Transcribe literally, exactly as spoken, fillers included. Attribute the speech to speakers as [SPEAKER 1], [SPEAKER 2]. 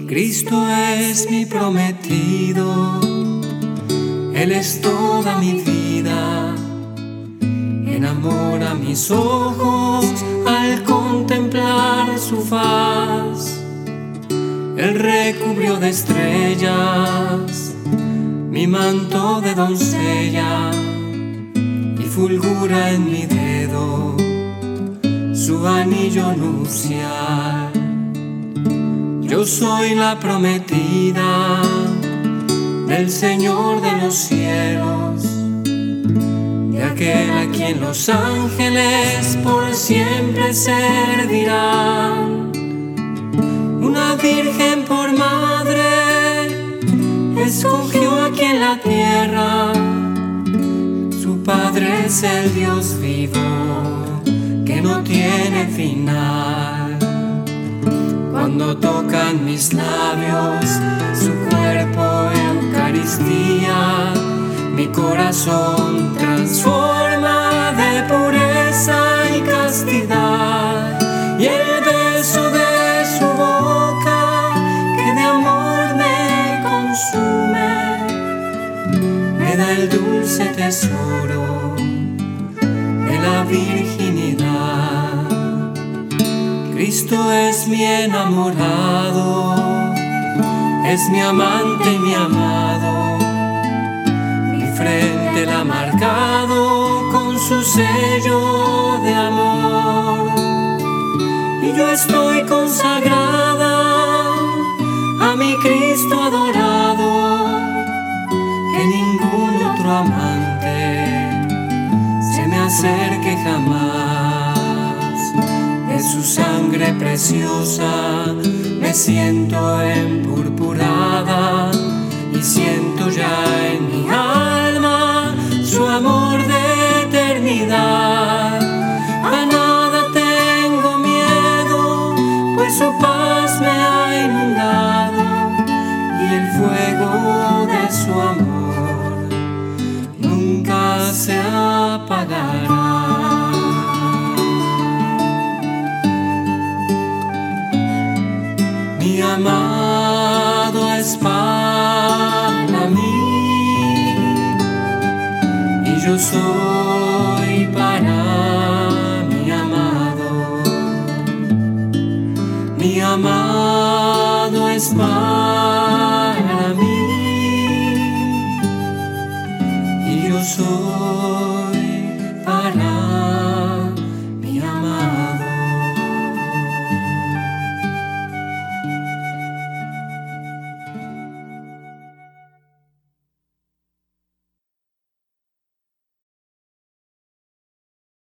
[SPEAKER 1] Cristo es mi prometido, Él es toda mi vida. Enamora mis ojos al contemplar su faz. Él recubrió de estrellas mi manto de doncella y fulgura en mi dedo su anillo nupcial. Yo soy la prometida del Señor de los cielos, de aquel a quien los ángeles por siempre servirán. Una virgen por madre escogió aquí en la tierra. Su Padre es el Dios vivo que no tiene final. Cuando tocan mis labios su cuerpo Eucaristía, mi corazón transforma de pureza y castidad. Y el beso de su boca que de amor me consume me da el dulce tesoro de la virginidad. Cristo es mi enamorado, es mi amante y mi amado. Mi frente la ha marcado con su sello de amor. Y yo estoy consagrada a mi Cristo adorado, que ningún otro amante se me acerque jamás. De su sangre preciosa me siento empurpurada y siento ya en mi alma su amor de eternidad. A nada tengo miedo, pues su paz me ha inundado y el fuego de su amor nunca se apagará. Mi amado es para mí y yo soy para mi amado. Mi amado es para mí y yo soy